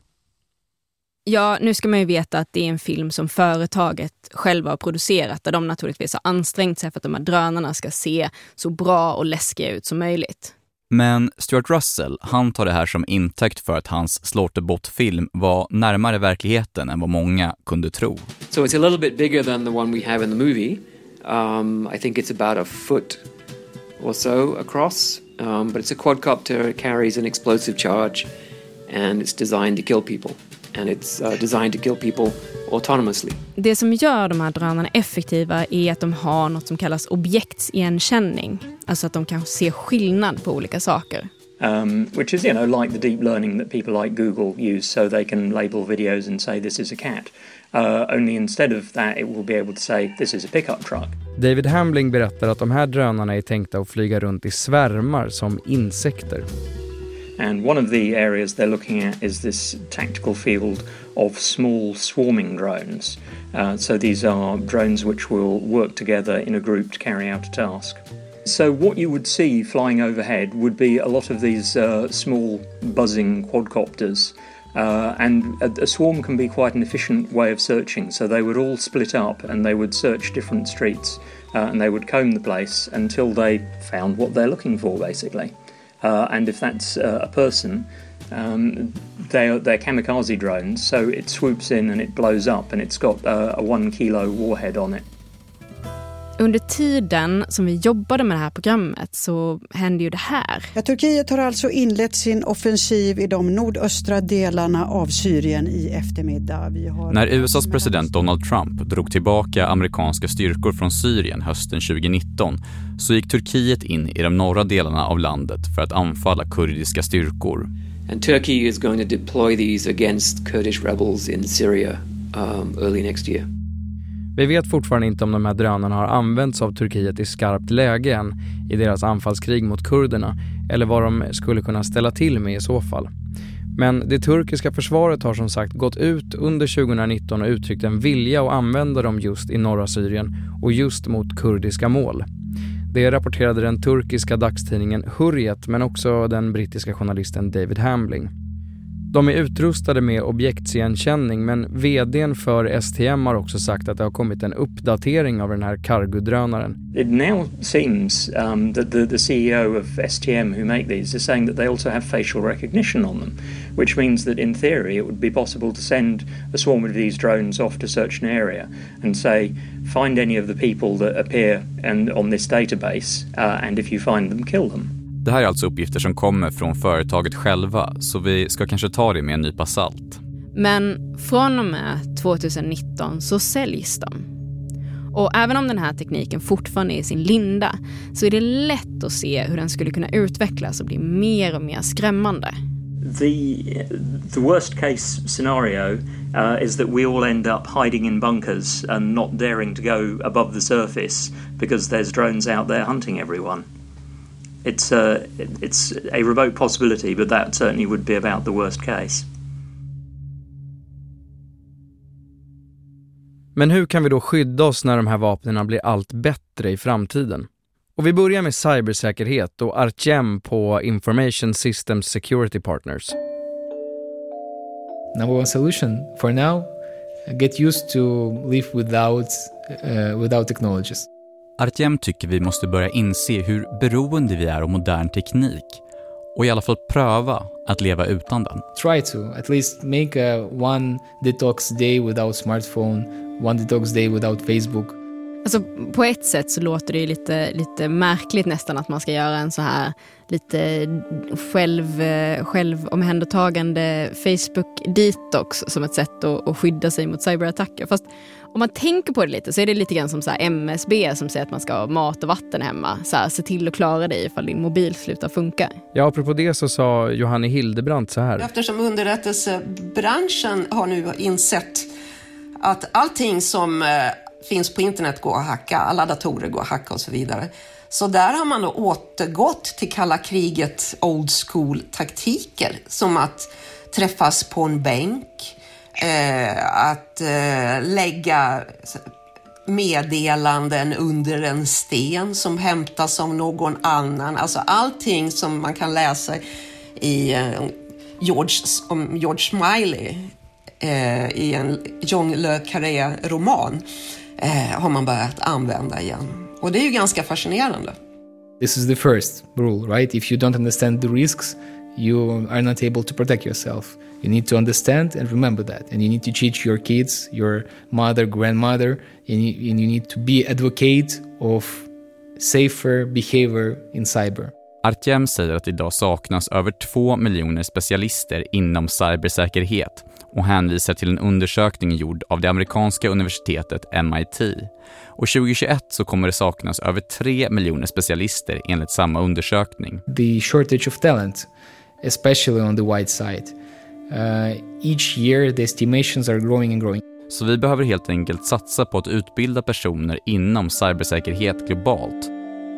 Ja, nu ska man ju veta att det är en film som företaget själva har producerat, där de naturligtvis har ansträngt sig för att de här drönarna ska se så bra och läskiga ut som möjligt. Men Stuart Russell, han tar det här som intäkt för att hans Slaughterbots-film var närmare verkligheten än vad många kunde tro. So it's a little bit bigger than the one we have in the movie. Um, I think it's about a foot or so across, um, but it's a quadcopter, it carries an explosive charge, and it's designed to kill people. And it's uh, designed to kill people autonomously. Det som gör de här drönarna effektiva är att de har något som kallas objektsigenkänning. Alltså att de kan se skillnad på olika saker. Um, which is, you know, like the deep learning that people like Google use so they can label videos and say this is a cat. Uh, only instead of that it will be able to say this is a pickup truck. David Hambling berättar att de här drönarna är tänkta att flyga runt i svärmar som insekter. And one of the areas they're looking at is this tactical field of small swarming drones. Uh, so these are drones which will work together in a group to carry out a task. So what you would see flying overhead would be a lot of these uh, small buzzing quadcopters. Uh, and a, a swarm can be quite an efficient way of searching. So they would all split up and they would search different streets. Uh, and they would comb the place until they found what they're looking for, basically. Uh, and if that's uh, a person, um, they're, they're kamikaze drones, so it swoops in and it blows up and it's got uh, a one kilo warhead on it. Under tiden som vi jobbade med det här programmet så hände ju det här. Ja, Turkiet har alltså inlett sin offensiv i de nordöstra delarna av Syrien i eftermiddag. Vi har... När U S A:s president Donald Trump drog tillbaka amerikanska styrkor från Syrien hösten tjugonitton så gick Turkiet in i de norra delarna av landet för att anfalla kurdiska styrkor. And Turkey is going to deploy these against Kurdish rebels in Syria um, early next year. Vi vet fortfarande inte om de här drönarna har använts av Turkiet i skarpt läge än i deras anfallskrig mot kurderna eller vad de skulle kunna ställa till med i så fall. Men det turkiska försvaret har som sagt gått ut under tjugonitton och uttryckt en vilja att använda dem just i norra Syrien och just mot kurdiska mål. Det rapporterade den turkiska dagstidningen Hurriyet men också den brittiska journalisten David Hambling. De är utrustade med objektsigenkänning men vdn för S T M har också sagt att det har kommit en uppdatering av den här cargo-drönaren. It now seems um, that the, the C E O of S T M who make these is saying that they also have facial recognition on them, which means that in theory it would be possible to send a swarm of these drones off to search an area and say, find any of the people that appear and, on this database uh, and if you find them, kill them. Det här är alltså uppgifter som kommer från företaget själva, så vi ska kanske ta det med en nypa salt. Men från och med tjugonitton så säljs de. Och även om den här tekniken fortfarande är i sin linda så är det lätt att se hur den skulle kunna utvecklas och bli mer och mer skrämmande. The, the worst case scenario uh, is that we all end up hiding in bunkers and not daring to go above the surface because there's drones out there hunting everyone. It's a, it's a remote possibility, but that certainly would be about the worst case. Men hur kan vi då skydda oss när de här vapnen blir allt bättre i framtiden? Och vi börjar med cybersäkerhet och Artyom på Information Systems Security Partners. Number one solution for now, get used to live without, uh, without technologies. Artyom tycker vi måste börja inse hur beroende vi är av modern teknik och i alla fall pröva att leva utan den. Try to at least make a one detox day without smartphone, one detox day without Facebook. Alltså på ett sätt så låter det ju lite, lite märkligt nästan att man ska göra en så här lite själv, självomhändertagande Facebook-detox som ett sätt att, att skydda sig mot cyberattacker. Fast om man tänker på det lite så är det lite grann som så här M S B som säger att man ska ha mat och vatten hemma. Så här, se till att klara dig ifall din mobil slutar funka. Ja, apropå det så sa Johanne Hildebrandt så här. Eftersom underrättelsebranschen har nu insett att allting som finns på internet går att hacka, alla datorer går att hacka och så vidare. Så där har man då återgått till kalla kriget old school taktiker som att träffas på en bänk, eh, att eh, lägga meddelanden under en sten som hämtas av någon annan. Alltså allting som man kan läsa i eh, George, om George Smiley eh, i en John le Carré-roman eh, har man börjat använda igen. Och det är ju ganska fascinerande. This is the first rule, right? If you don't understand the risks, you are not able to protect yourself. You need to understand and remember that. And you need to teach your kids, your mother, grandmother, and you, and you need to be advocate of safer behavior in cyber. Artyom säger att idag saknas över två miljoner specialister inom cybersäkerhet och hänvisar till en undersökning gjord av det amerikanska universitetet M I T. Och tjugohundratjugoett så kommer det saknas över tre miljoner specialister enligt samma undersökning. The shortage of talent, especially on the white side. Uh, each year the estimations are growing and growing. Så vi behöver helt enkelt satsa på att utbilda personer inom cybersäkerhet globalt.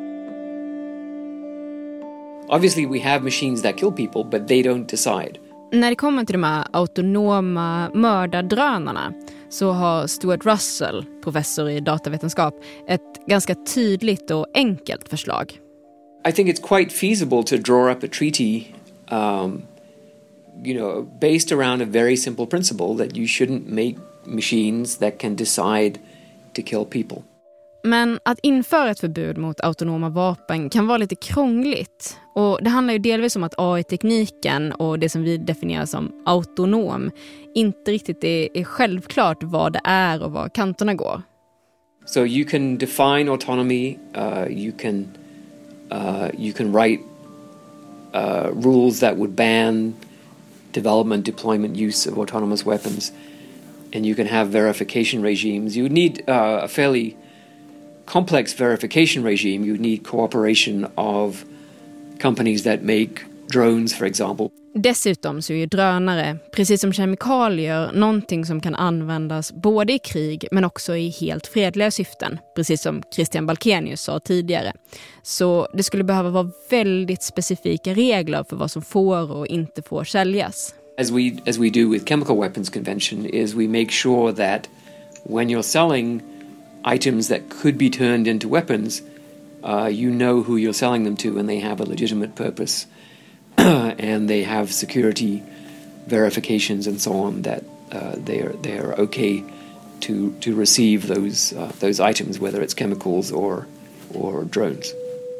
Obviously we have machines that kill people, but they don't decide. När det kommer till de här autonoma mördardrönarna så har Stuart Russell, professor i datavetenskap, ett ganska tydligt och enkelt förslag. I think it's quite feasible to draw up a treaty um, you know, based around a very simple principle that you shouldn't make machines that can decide to kill people. Men att införa ett förbud mot autonoma vapen kan vara lite krångligt. Och det handlar ju delvis om att A I-tekniken och det som vi definierar som autonom inte riktigt är, är självklart vad det är och var kanterna går. So you can define autonomy, uh, you can uh, you can write uh, rules that would ban development, deployment, use of autonomous weapons, and you can have verification regimes. You would need uh, a fairly complex verification regime. You would need cooperation of companies that make drones, for example. Dessutom så är ju drönare, precis som kemikalier, någonting som kan användas både i krig men också i helt fredliga syften, precis som Christian Balkenius sa tidigare. Så det skulle behöva vara väldigt specifika regler för vad som får och inte får säljas. As we as we do with chemical weapons convention is we make sure that when you're selling items that could be turned into weapons, uh, you know who you're selling them to and they have a legitimate purpose. And they have security verifications and so on that uh, they are they are okay to to receive those uh, those items, whether it's chemicals or or drones.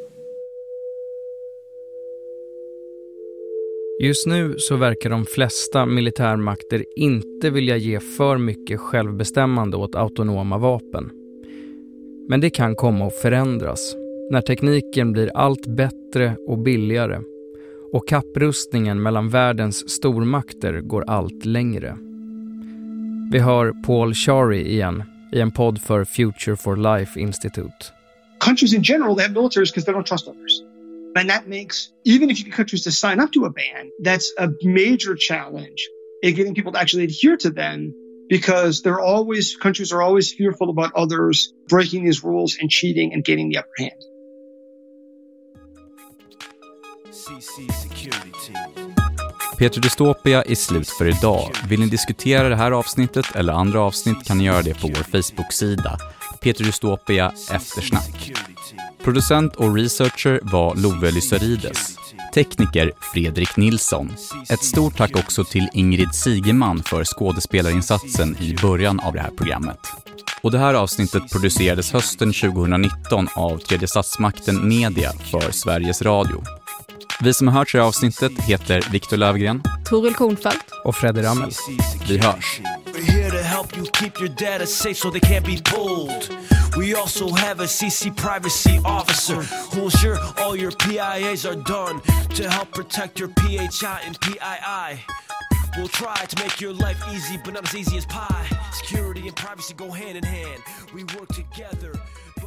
Just nu så verkar de flesta militärmakter inte vilja ge för mycket självbestämmande åt autonoma vapen. Men det kan komma att förändras när tekniken blir allt bättre och billigare och kapprustningen mellan världens stormakter går allt längre. Vi hör Paul Shary igen i en podd för Future for Life Institute. Countries in general, they have militaries because they don't trust others. And that makes, even if you get countries to sign up to a ban, that's a major challenge in getting people to actually adhere to them, because they're always, countries are always fearful about others breaking these rules and cheating and getting the upper hand. Peter Dystopia är slut för idag. Vill ni diskutera det här avsnittet eller andra avsnitt kan ni göra det på vår Facebook-sida. Peter Dystopia eftersnack. Producent och researcher var Love Lysarides. Tekniker Fredrik Nilsson. Ett stort tack också till Ingrid Sigeman för skådespelarinsatsen i början av det här programmet. Och det här avsnittet producerades hösten tjugonitton av Tredje statsmakten Media för Sveriges Radio. Vi som har hört det här avsnittet heter Viktor Lövgren, Toril Kornfeldt och Fredrik Rammel. Vi hörs. We're here to help you keep your data safe so they can't be pulled. We also have a C C privacy officer who'll ensure all your P I As are done to help protect your P H I and P I I. We'll try to make your life easy, but not as easy as pie. Security and privacy go hand in hand. We work together.